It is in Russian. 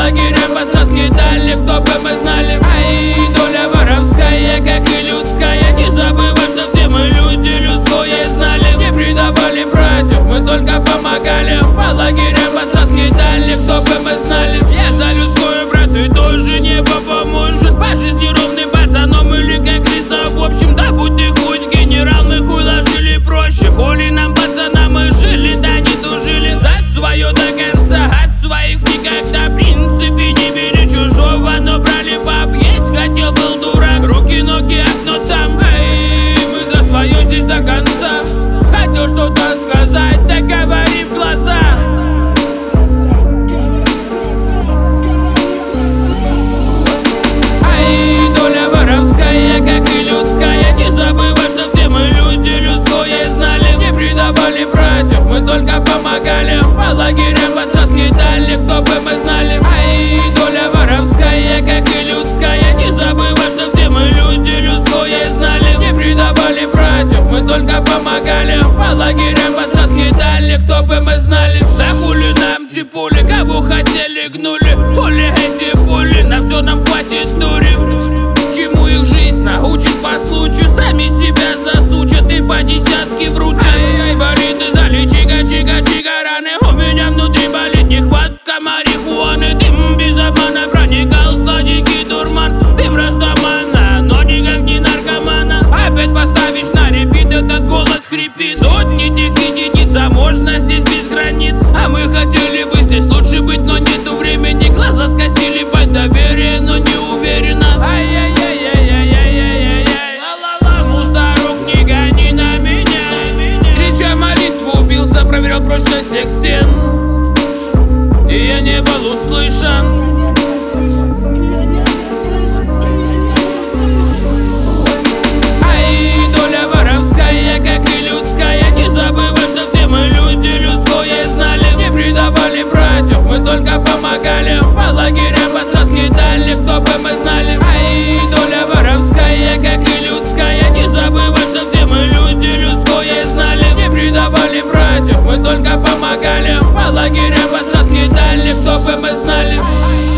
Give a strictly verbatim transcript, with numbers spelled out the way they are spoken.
лагерям вас раскидали, кто бы мы знали. Ай, доля воровская, как и людская. Не забывай, что все мы люди, людское знали. Не предавали братьев, мы только помогали. По лагерям вас раскидали, кто бы мы знали. Я за людское, брат, и тоже небо поможет. По жизни ровный пацаном или как лиса. В общем, да будь ты хоть генерал, мы хуй ложили проще. Хули нам, пацана, мы жили, да не тужили. За свое до конца, от своих никогда. В принципе не бери чужого, но брали баб. Есть хотел, был дурак, руки, ноги, окно там. Эй, мы за свое здесь до конца. Хотел что-то сказать, так говори в глаза. Ай, доля воровская, как и людская. Не забывай, что все мы люди, людское знали. Не предавали братьев, мы только помогали. По лагерям вас раскидали, кто бы мы знали. Ай, доля воровская, как и людская. Не забывай, что все мы люди, людское знали. Не предавали братьев, мы только помогали. По лагерям вас раскидали, кто бы мы знали. Да хули нам те пули, кого хотели гнули. Пули эти пули, на все нам хватит дури. Чему их жизнь научит по случаю. Сами себя засучат и по десятке вручат. Ай, болит из-за чика, чика, чика раны. У меня внутри болит нехватка марихуаны. Дым без обмана проникал в сладенький дурман. Дым растамана, но никак не наркомана. Опять поставишь на репит, этот голос хрипит. Сотни тех единиц, а можно здесь без границ. А мы хотели бы здесь лучше быть, но нету времени. Глаза скосили под доверие, но не уверенно. Ай-яй-яй-яй-яй-яй-яй-яй. Ла-ла-ла, мусорок, не гони на меня. Крича молитву, убился, проверял прочность всех стен. И я не был услышан. Ай, доля воровская, как и людская. Не забывай, что все мы люди, людское знали. Не предавали братьев, мы только помогали. По лагерям вас раскидали, кто бы мы знали. Ай, доля воровская, как и людская. Не забывай, что все мы люди, людское знали. Не предавали братьев, мы только помогали. По лагерям вас раскидали, кто бы мы знали.